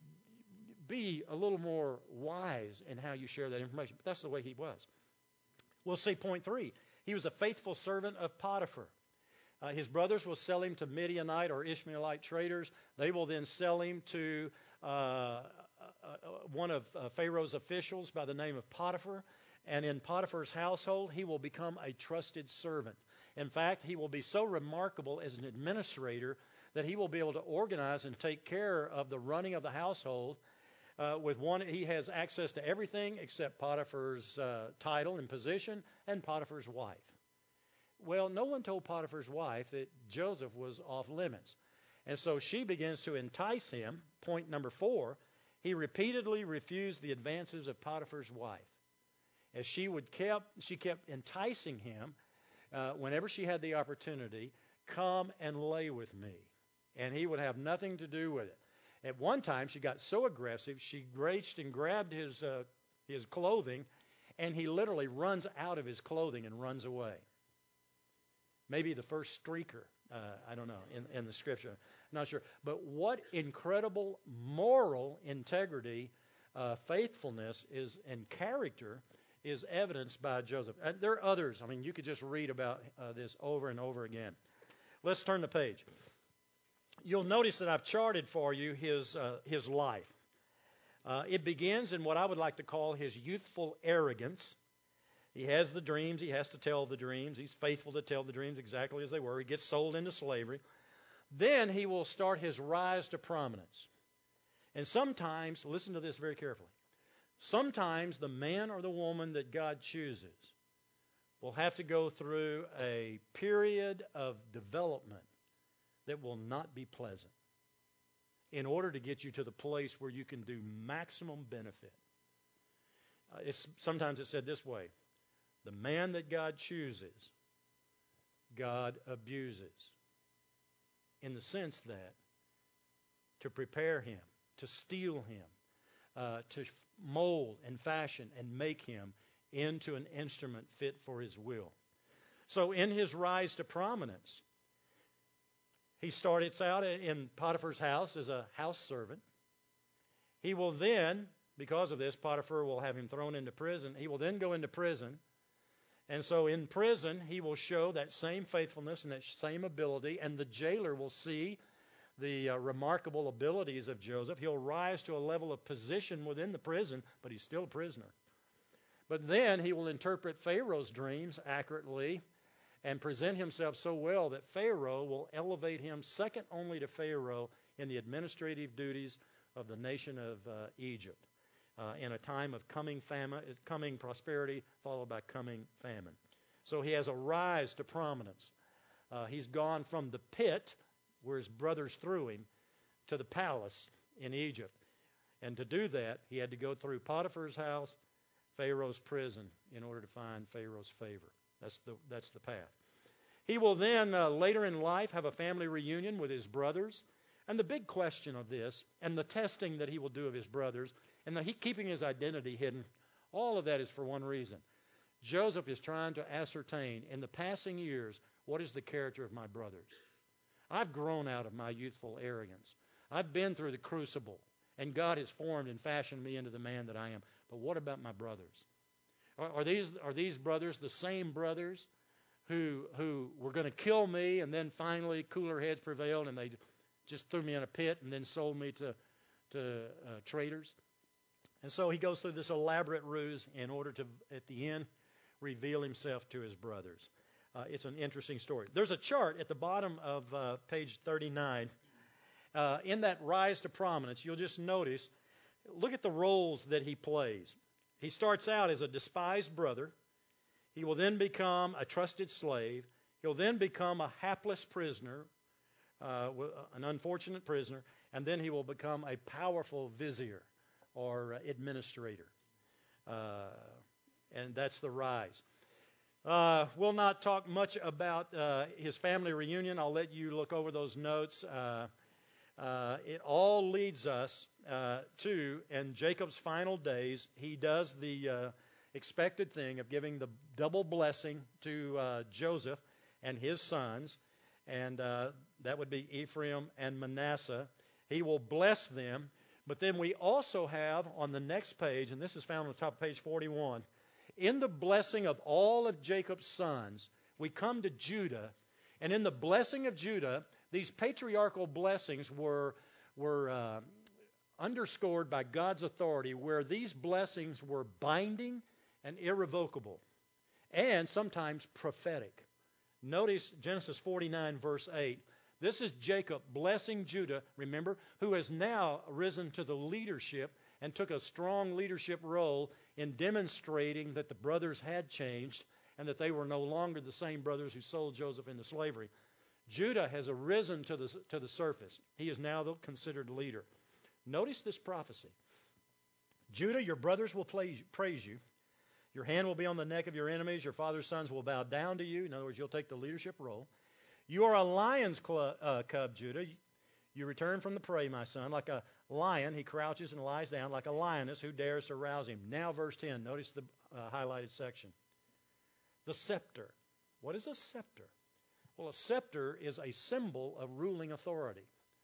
Be a little more wise in how you share that information. But that's the way he was. We'll see point three. He was a faithful servant of Potiphar. Uh, his brothers will sell him to Midianite or Ishmaelite traders. They will then sell him to uh, uh, one of uh, Pharaoh's officials by the name of Potiphar. And in Potiphar's household, he will become a trusted servant. In fact, he will be so remarkable as an administrator that he will be able to organize and take care of the running of the household. Uh, with one, he has access to everything except Potiphar's uh, title and position and Potiphar's wife. Well, no one told Potiphar's wife that Joseph was off limits. And so she begins to entice him. Point number four, he repeatedly refused the advances of Potiphar's wife. As she would kept, she kept enticing him uh, whenever she had the opportunity, come and lay with me. And he would have nothing to do with it. At one time, she got so aggressive, she reached and grabbed his, uh, his clothing, and he literally runs out of his clothing and runs away. Maybe the first streaker, uh, I don't know, in, in the scripture. I'm not sure. But what incredible moral integrity, uh, faithfulness is, and character is evidenced by Joseph. And there are others. I mean, you could just read about uh, this over and over again. Let's turn the page. You'll notice that I've charted for you his, uh, his life. Uh, it begins in what I would like to call his youthful arrogance. He has the dreams. He has to tell the dreams. He's faithful to tell the dreams exactly as they were. He gets sold into slavery. Then he will start his rise to prominence. And sometimes, listen to this very carefully, sometimes the man or the woman that God chooses will have to go through a period of development that will not be pleasant in order to get you to the place where you can do maximum benefit. Uh, it's, sometimes it's said this way. The man that God chooses, God abuses. In the sense that to prepare him, to steel him, uh, to mold and fashion and make him into an instrument fit for his will. So in his rise to prominence, he starts out in Potiphar's house as a house servant. He will then, because of this, Potiphar will have him thrown into prison. He will then go into prison. And so in prison, he will show that same faithfulness and that same ability, and the jailer will see the uh, remarkable abilities of Joseph. He'll rise to a level of position within the prison, but he's still a prisoner. But then he will interpret Pharaoh's dreams accurately and present himself so well that Pharaoh will elevate him second only to Pharaoh in the administrative duties of the nation of uh, Egypt. Uh, in a time of coming famine, coming prosperity, followed by coming famine. So he has a rise to prominence. Uh, he's gone from the pit, where his brothers threw him, to the palace in Egypt. And to do that, he had to go through Potiphar's house, Pharaoh's prison, in order to find Pharaoh's favor. That's the, that's the path. He will then, uh, later in life, have a family reunion with his brothers. And the big question of this, and the testing that he will do of his brothers, and the, he keeping his identity hidden, all of that is for one reason. Joseph is trying to ascertain, in the passing years, what is the character of my brothers. I've grown out of my youthful arrogance. I've been through the crucible, and God has formed and fashioned me into the man that I am. But what about my brothers? Are, are these are these brothers the same brothers who who were going to kill me, and then finally cooler heads prevailed, and they just threw me in a pit and then sold me to to uh, traders? And so he goes through this elaborate ruse in order to, at the end, reveal himself to his brothers. Uh, it's an interesting story. There's a chart at the bottom of uh, page thirty-nine. Uh, in that rise to prominence, you'll just notice, look at the roles that he plays. He starts out as a despised brother. He will then become a trusted slave. He'll then become a hapless prisoner, uh, an unfortunate prisoner, and then he will become a powerful vizier or administrator. Uh, and that's the rise. Uh, we'll not talk much about uh, his family reunion. I'll let you look over those notes. Uh, uh, it all leads us uh, to, in Jacob's final days, he does the uh, expected thing of giving the double blessing to uh, Joseph and his sons, and uh, that would be Ephraim and Manasseh. He will bless them, but then we also have on the next page, and this is found on the top of page forty-one, in the blessing of all of Jacob's sons, we come to Judah, and in the blessing of Judah, these patriarchal blessings were, were uh, underscored by God's authority, where these blessings were binding and irrevocable, and sometimes prophetic. Notice Genesis forty-nine, verse eight. This is Jacob blessing Judah, remember, who has now risen to the leadership and took a strong leadership role in demonstrating that the brothers had changed and that they were no longer the same brothers who sold Joseph into slavery. Judah has arisen to the, to the surface. He is now the considered leader. Notice this prophecy. Judah, your brothers will praise you. Your hand will be on the neck of your enemies. Your father's sons will bow down to you. In other words, you'll take the leadership role. You are a lion's cl- uh, cub, Judah. You return from the prey, my son. Like a lion, he crouches and lies down, like a lioness who dares to rouse him. Now, verse ten, notice the uh, highlighted section. The scepter. What is a scepter? Well, a scepter is a symbol of ruling authority.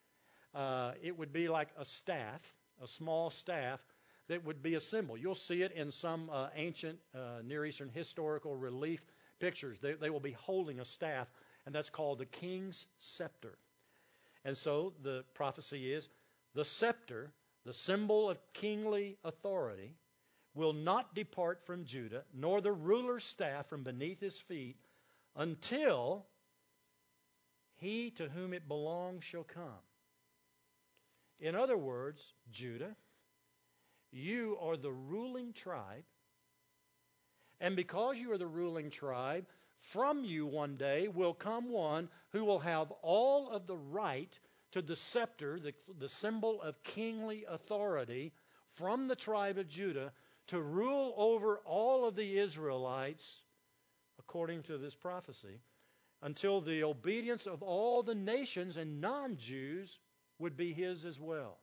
Uh, it would be like a staff, a small staff, that would be a symbol. You'll see it in some uh, ancient uh, Near Eastern historical relief pictures. They, they will be holding a staff, and that's called the king's scepter. And so the prophecy is, the scepter, the symbol of kingly authority, will not depart from Judah, nor the ruler's staff from beneath his feet, until he to whom it belongs shall come. In other words, Judah, you are the ruling tribe, and because you are the ruling tribe, from you one day will come one who will have all of the right to the scepter, the, the symbol of kingly authority, from the tribe of Judah to rule over all of the Israelites, according to this prophecy, until the obedience of all the nations and non-Jews would be his as well.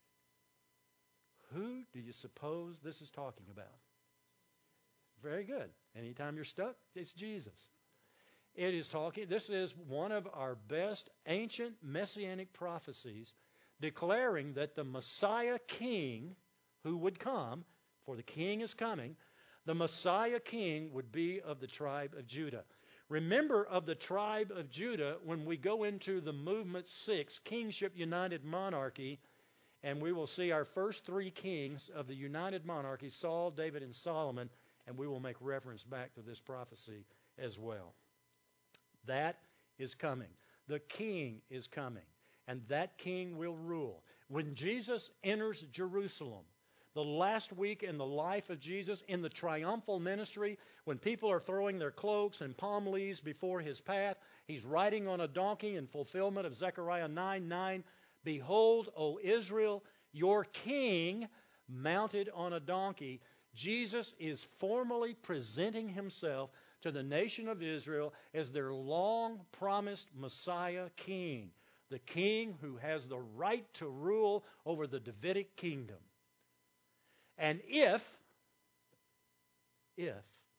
Who do you suppose this is talking about? Very good. Anytime you're stuck, it's Jesus. It is talking, this is one of our best ancient messianic prophecies declaring that the Messiah King who would come, for the King is coming, the Messiah King would be of the tribe of Judah. Remember, of the tribe of Judah, when we go into the movement six, Kingship United Monarchy, and we will see our first three kings of the united monarchy, Saul, David, and Solomon, and we will make reference back to this prophecy as well. That is coming. The king is coming, and that king will rule. When Jesus enters Jerusalem, the last week in the life of Jesus, in the triumphal ministry, when people are throwing their cloaks and palm leaves before his path, he's riding on a donkey in fulfillment of Zechariah nine nine. Behold, O Israel, your king mounted on a donkey. Jesus is formally presenting himself to the nation of Israel as their long-promised Messiah king, the king who has the right to rule over the Davidic kingdom. And if, if,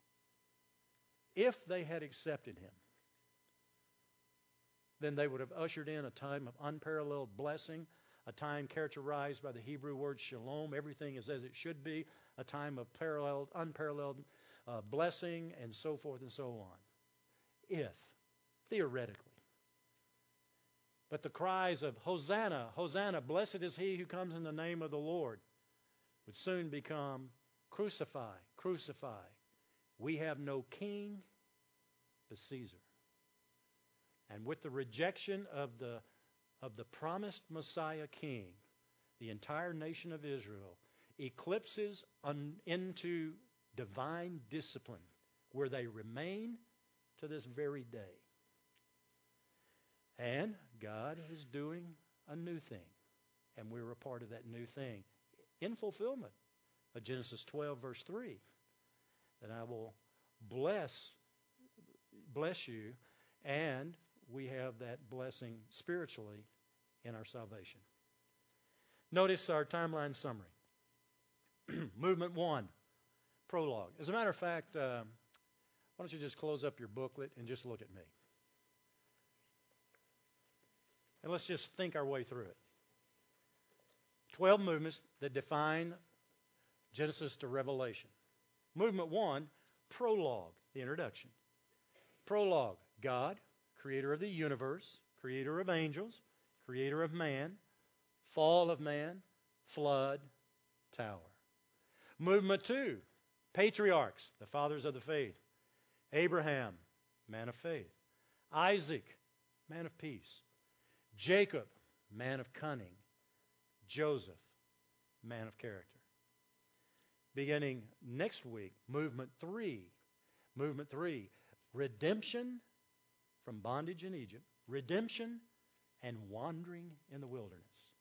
if they had accepted him, then they would have ushered in a time of unparalleled blessing, a time characterized by the Hebrew word shalom. Everything is as it should be, a time of paralleled, unparalleled uh, blessing, and so forth and so on. If, theoretically. But the cries of Hosanna, Hosanna, blessed is he who comes in the name of the Lord, would soon become crucify, crucify. We have no king but Caesar. And with the rejection of the of the promised Messiah king, the entire nation of Israel eclipses un, into divine discipline, where they remain to this very day. And God is doing a new thing, and we're a part of that new thing in fulfillment of Genesis twelve, verse three, that I will bless bless you, and we have that blessing spiritually in our salvation. Notice our timeline summary. Movement one, prologue. As a matter of fact, uh, why don't you just close up your booklet and just look at me. And let's just think our way through it. Twelve movements that define Genesis to Revelation. Movement one, prologue, the introduction. Prologue, God, creator of the universe, creator of angels, creator of man, fall of man, flood, tower. Movement two, patriarchs, the fathers of the faith. Abraham, man of faith. Isaac, man of peace. Jacob, man of cunning. Joseph, man of character. Beginning next week, movement three. Movement three, redemption from bondage in Egypt, redemption and wandering in the wilderness.